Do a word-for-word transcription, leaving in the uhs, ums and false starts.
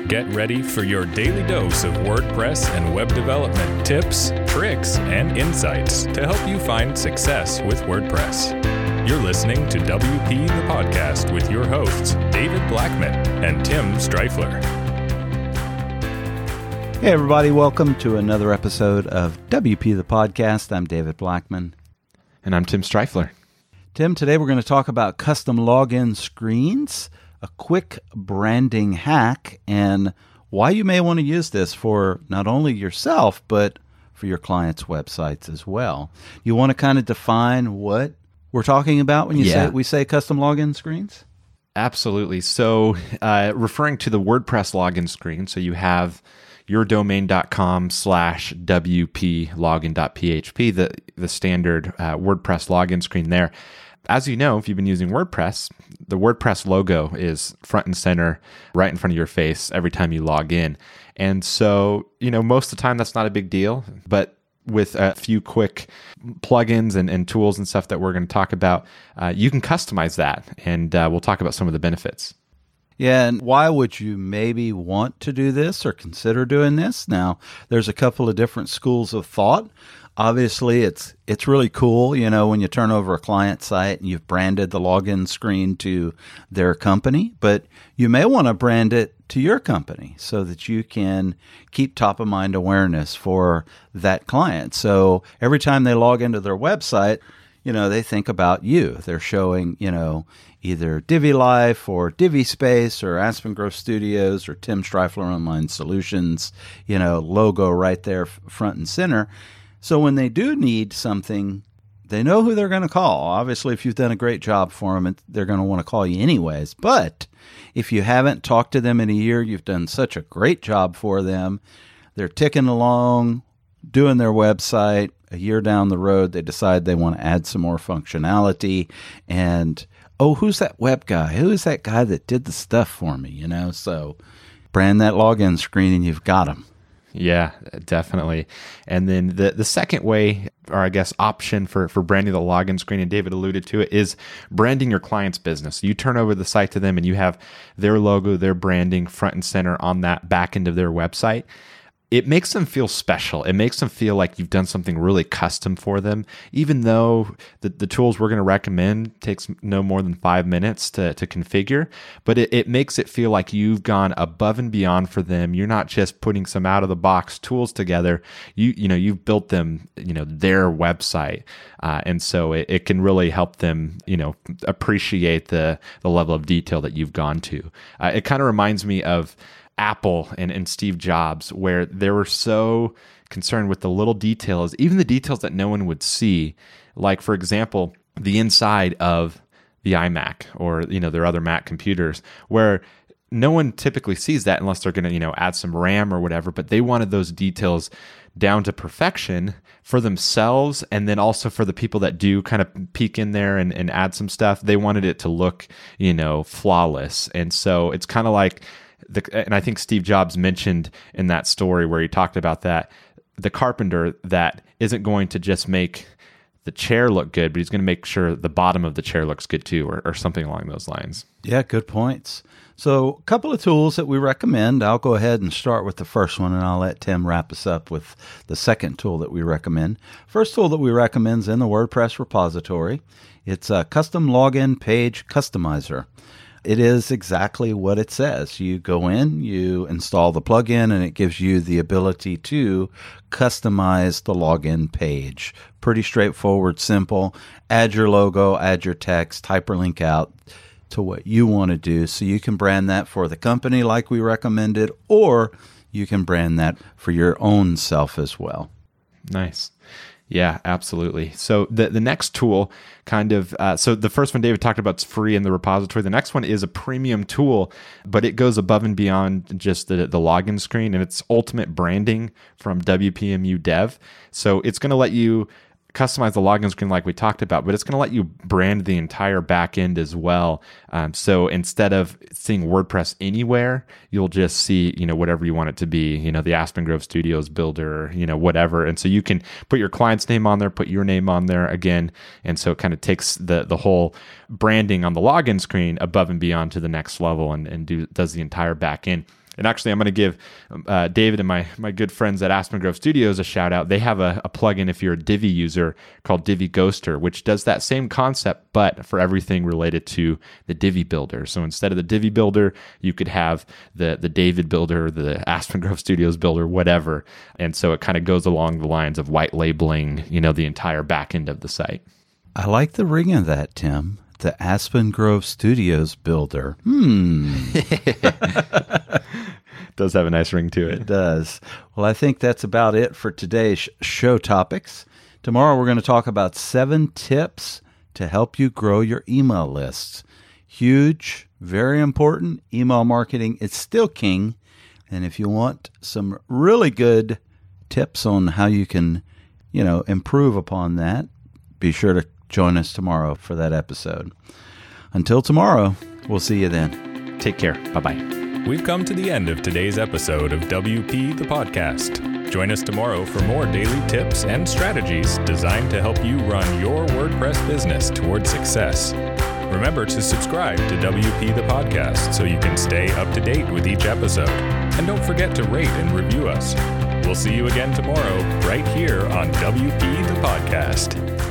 Get ready for your daily dose of WordPress and web development tips, tricks, and insights to help you find success with WordPress. You're listening to W P the Podcast with your hosts, David Blackman and Tim Streifler. Hey everybody, welcome to another episode of W P the Podcast. I'm David Blackman. And I'm Tim Streifler. Tim, today we're going to talk about custom login screens, a quick branding hack, and why you may want to use this for not only yourself, but for your clients' websites as well. You want to kind of define what we're talking about when you yeah. say we say custom login screens? Absolutely. So uh, referring to the WordPress login screen, so you have yourdomain.com slash WP login.php, the, the standard uh, WordPress login screen there. As you know, if you've been using WordPress, the WordPress logo is front and center right in front of your face every time you log in. And so, you know, most of the time that's not a big deal, but with a few quick plugins and, and tools and stuff that we're going to talk about, uh, you can customize that. And uh, we'll talk about some of the benefits. Yeah, and why would you maybe want to do this or consider doing this? Now, there's a couple of different schools of thought. Obviously, it's it's really cool, you know, when you turn over a client site and you've branded the login screen to their company, but you may want to brand it to your company so that you can keep top of mind awareness for that client. So every time they log into their website, you know, they think about you. They're showing, you know, either Divi Life or Divi Space or Aspen Grove Studios or Tim Streifler Online Solutions, you know, logo right there front and center. So when they do need something, they know who they're going to call. Obviously, if you've done a great job for them, they're going to want to call you anyways. But if you haven't talked to them in a year, you've done such a great job for them. They're ticking along, doing their website. A year down the road, they decide they want to add some more functionality. And, oh, who's that web guy? Who is that guy that did the stuff for me? You know, so brand that login screen and you've got them. Yeah, definitely. And then the, the second way, or I guess option for, for branding the login screen, and David alluded to it, is branding your client's business. You turn over the site to them and you have their logo, their branding front and center on that back end of their website. It makes them feel special. It makes them feel like you've done something really custom for them, even though the, the tools we're going to recommend takes no more than five minutes to, to configure, but it, it makes it feel like you've gone above and beyond for them. You're not just putting some out of the box tools together. You, you know, you've built them, you know, their website. Uh, and so it, it can really help them, you know, appreciate the, the level of detail that you've gone to. Uh, it kind of reminds me of Apple and, and Steve Jobs, where they were so concerned with the little details, even the details that no one would see. Like, for example, the inside of the iMac or, you know, their other Mac computers, where no one typically sees that unless they're going to, you know, add some RAM or whatever. But they wanted those details down to perfection for themselves, and then also for the people that do kind of peek in there and, and add some stuff. They wanted it to look, you know, flawless. And so it's kind of like, The, and I think Steve Jobs mentioned in that story where he talked about that, the carpenter that isn't going to just make the chair look good, but he's going to make sure the bottom of the chair looks good too, or, or something along those lines. Yeah, good points. So a couple of tools that we recommend. I'll go ahead and start with the first one, and I'll let Tim wrap us up with the second tool that we recommend. First tool that we recommend is in the WordPress repository. It's a custom login page customizer. It is exactly what it says. You go in, you install the plugin, and it gives you the ability to customize the login page. Pretty straightforward, simple. Add your logo, add your text, hyperlink out to what you want to do. So you can brand that for the company like we recommended, or you can brand that for your own self as well. Nice. Yeah, absolutely. So the, the next tool kind of, uh, so the first one David talked about is free in the repository. The next one is a premium tool, but it goes above and beyond just the, the login screen, and it's Ultimate Branding from W P M U Dev. So it's going to let you customize the login screen like we talked about, but it's going to let you brand the entire back end as well. Um, so instead of seeing WordPress anywhere, you'll just see, you know, whatever you want it to be, you know, the Aspen Grove Studios builder, you know, whatever. And so you can put your client's name on there, put your name on there again. And so it kind of takes the the whole branding on the login screen above and beyond to the next level and, and do, does the entire back end. And actually, I'm going to give uh, David and my my good friends at Aspen Grove Studios a shout out. They have a, a plugin if you're a Divi user called Divi Ghoster, which does that same concept, but for everything related to the Divi Builder. So instead of the Divi Builder, you could have the the David Builder, the Aspen Grove Studios Builder, whatever. And so it kind of goes along the lines of white labeling, you know, the entire back end of the site. I like the ring of that, Tim. The Aspen Grove Studios Builder. Hmm. Does have a nice ring to it. It does. Well, I think that's about it for today's show topics. Tomorrow we're going to talk about seven tips to help you grow your email lists. Huge, very important. Email marketing is still king. And if you want some really good tips on how you can, you know, improve upon that, be sure to join us tomorrow for that episode. Until tomorrow, we'll see you then. Take care. Bye-bye. We've come to the end of today's episode of W P the Podcast. Join us tomorrow for more daily tips and strategies designed to help you run your WordPress business toward success. Remember to subscribe to W P the Podcast so you can stay up to date with each episode. And don't forget to rate and review us. We'll see you again tomorrow right here on W P the Podcast.